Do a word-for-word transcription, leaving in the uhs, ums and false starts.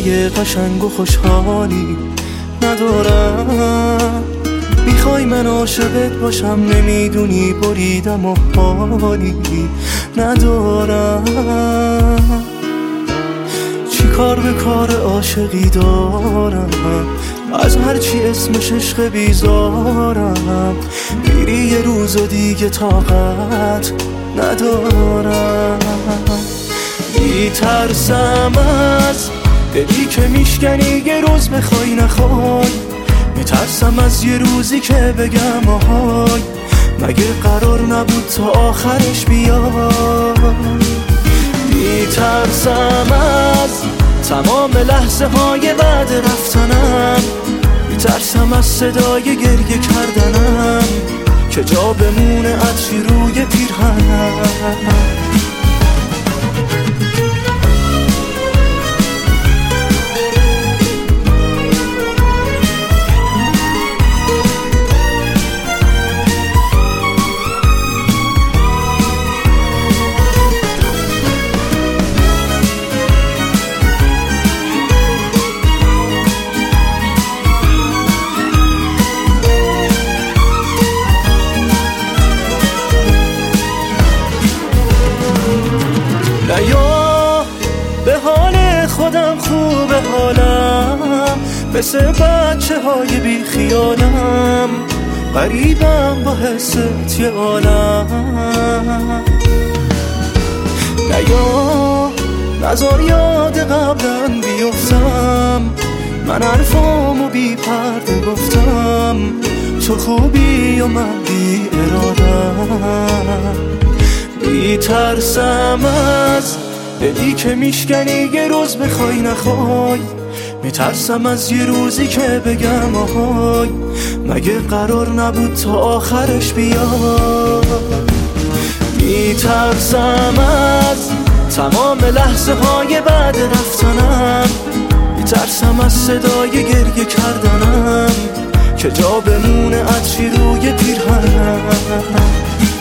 زندگی قشنگ و خوشحالی ندارم. میخوای من عاشقت باشم، نمیدونی بریدم و حالی ندارم. چی کار به کار عاشقی دارم، از هرچی اسمش عشق بیزارم. میری یه روز و دیگه طاقت ندارم. میترسم از دلی که میشکنی یه روز بخوای نخوای. میترسم از یه روزی که بگم آهای، مگه قرار نبود تا آخرش بیاد. میترسم از تمام لحظه های بعد رفتنم. میترسم از صدای گریه کردنم که جا بمونه عطری روی پیرهنم. یا به حال خودم خوبه حالم، مثل بچه های بی خیالم. غریبم با حست یه عالم. یا نذار یاد قبلا بیفتم، من حرفامو بی پرده گفتم. تو خوبی و من بی ارادم. میترسم از دلی که میشکنی یه روز بخوای نخوای. میترسم از یه روزی که بگم آهای، مگه قرار نبود تا آخرش بیاد. میترسم از تمام لحظه های بعد رفتنم. میترسم از صدای گریه کردنم که جا بمونه عطری روی پیرهنم.